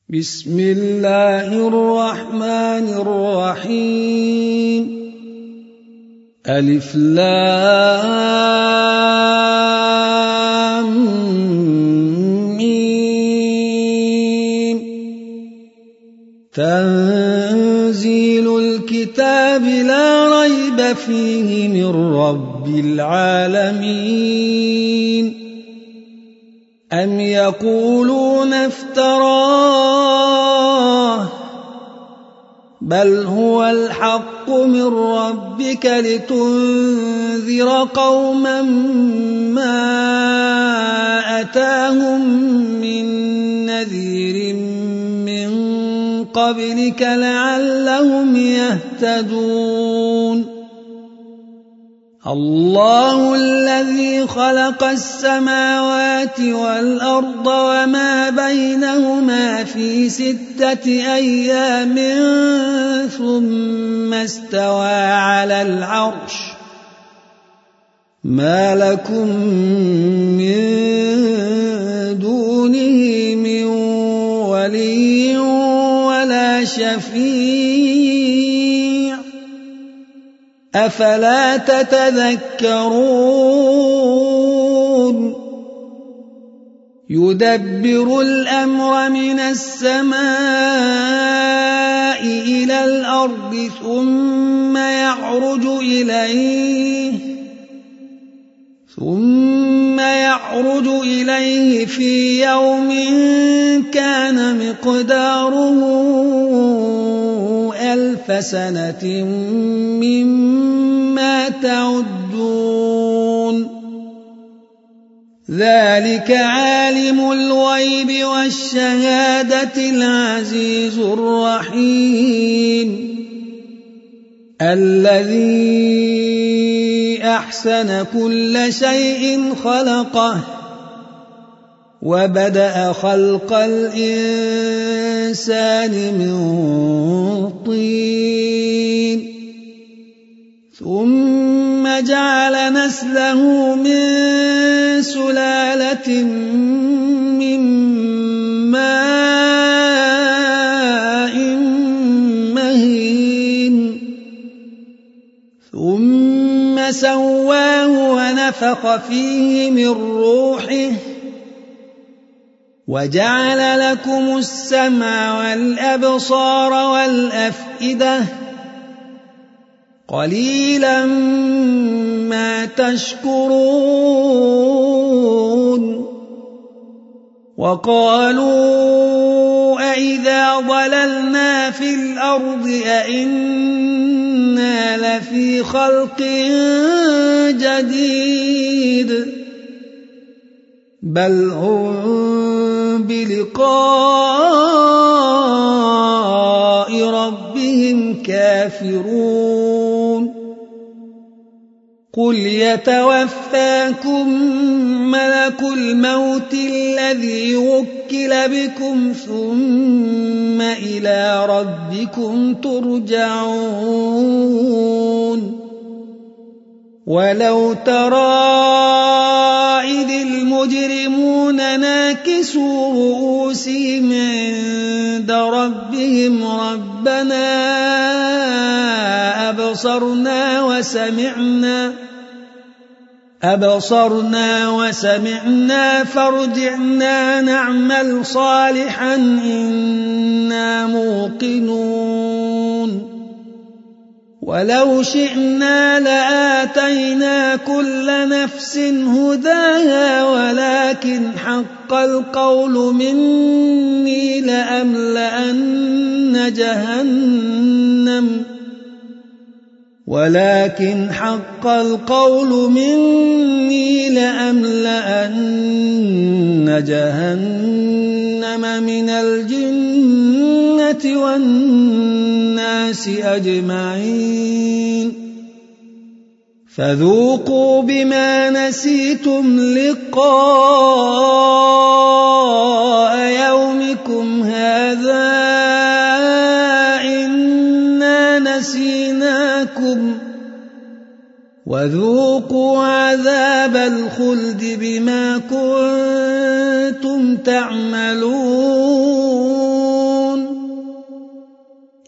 بسم الله الرحمن الرحيم. ألف لام ميم. تنزيل الكتاب لا ريب فيه من رب العالمين. أم يقولون افتراه بل هو الحق من ربك لتنذر قوما ما أتاهم من نذير من قبلك لعلهم يهتدون. الله الذي خلق السماوات والأرض وما بينهما في 6 أيام ثم استوى على العرش. ما لكم من دونه من ولي ولا شفيع أفلا تتذكرون. يدبر الأمر من السماء إلى الأرض ثم يعرج إليه في يوم كان مقداره 1000 سنة مما تعدون. ذلك عالم الغيب والشهادة العزيز الرحيم. الذي أحسن كل شيء خلقه وبدأ خلق الإنسان من طين ثم جعل نسله من سلالة من ماء مهين ثم سواه ونفخ فيه من روحه وجعل لكم السمع والأبصار والأفئدة قليلا ما تشكرون. وقالوا أئذا ضللنا في الأرض أئنا لفي خلق جديد بل هم بلقاء ربهم كافرون. قل يتوفاكم ملك الموت الذي وكل بكم ثم إلى ربكم ترجعون. ولو ترى إذ المجرمون ناكسوا رؤوسهم عند ربهم ربنا أبصرنا وسمعنا فارجعنا نعمل صالحا إنا موقنون. ولو شئنا لآتينا كل نفس هداها ولكن حق القول مني لأملأن جهنم من الجنة والناس أجمعين. فذوقوا بما نسيتم لقاء يومكم هذا إنا نسيناكم وذوقوا عذاب الخلد بما كنتم تعملون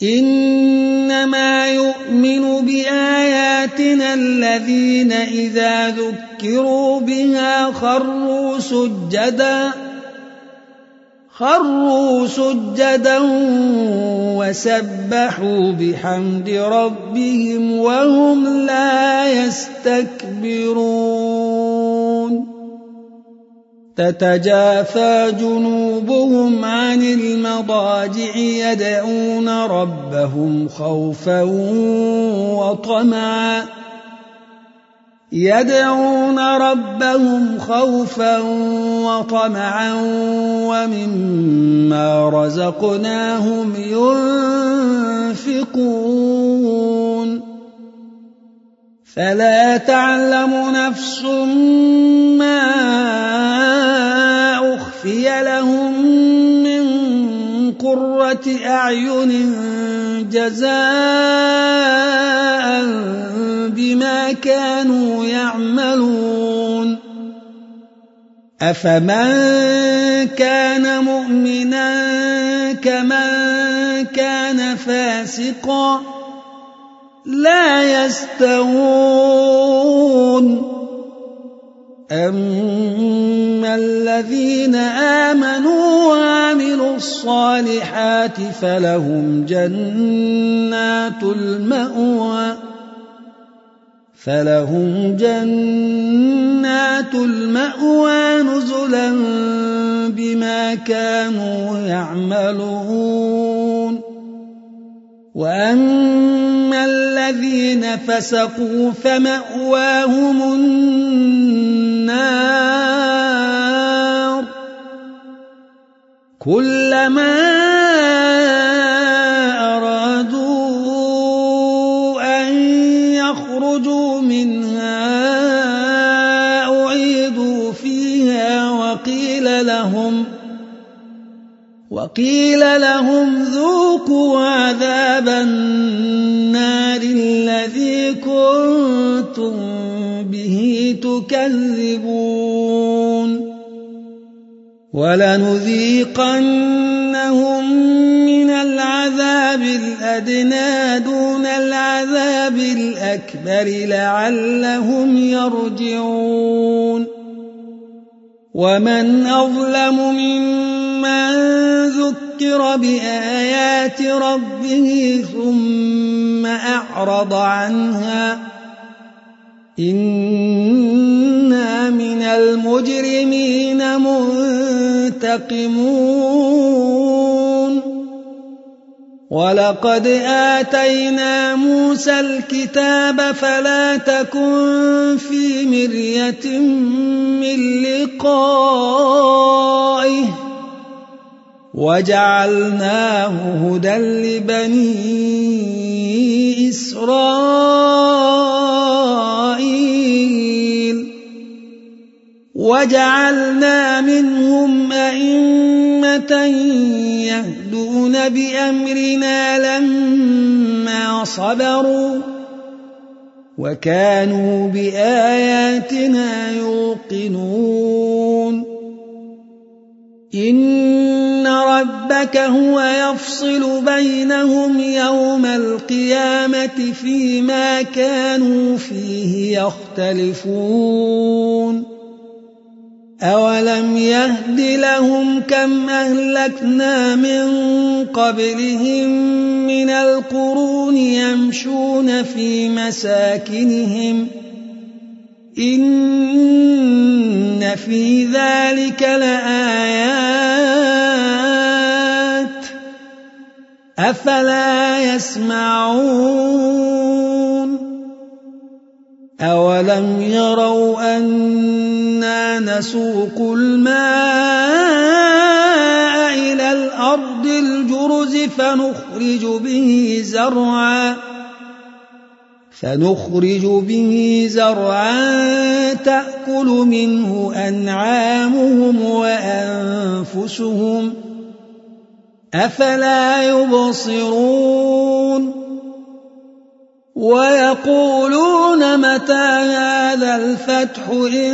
إنما يؤمن بآياتنا الذين إذا ذكروا بها خروا سجدا وسبحوا بحمد ربهم وهم لا يستكبرون تتجافى جنوبهم عن المضاجع يدعون ربهم خوفا وطمعا ومما رزقناهم ينفقون فلا تعلم نفس ما أخفي لهم من قرة أعين جزاء بما كانوا يعملون أفمن كان مؤمنا كمن كان فاسقا لا يستوون أما الذين آمنوا وعملوا الصالحات فلهم جنات المأوى نزلا بما كانوا يعملون وأما الذين فسقوا فمأواهم النار كلما أرادوا أن يخرجوا منها أعيدوا فيها وقيل لهم ذوقوا عذاب النار الذي كنتم به تكذبون ولنذيقنهم من العذاب الأدنى دون العذاب الأكبر لعلهم يرجعون ومن أظلم ممن ذكر بآيات ربه ثم أعرض عنها إنا من المجرمين منتقمون ولقد آتينا موسى الكتاب فلا تكن في مرية من لقائه وجعلناه هدى لبني إسرائيل وجعلنا منهم أئمة يهدون بأمرنا لما صبروا وكانوا بآياتنا يوقنون إن ربك هو يفصل بينهم يوم القيامة فيما كانوا فيه يختلفون أولم يهد لهم كم أهلكنا من قبلهم من القرون يمشون في مساكنهم إن في ذلك لآيات أفلا يسمعون أولم يروا أنا نسوق الماء إلى الأرض الجرز فنخرج به زرعا تأكل منه أنعامهم وأنفسهم أفلا يبصرون ويقولون متى هذا الفتح إن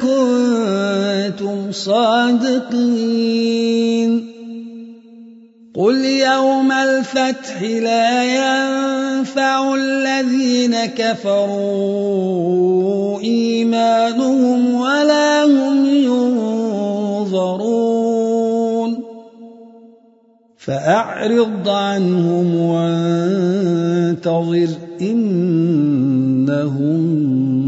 كنتم صادقين قل يوم الفتح لا ينفع الذين كفروا إيمانهم ولا هم ينظرون فأعرض عنهم وانتظر إنهم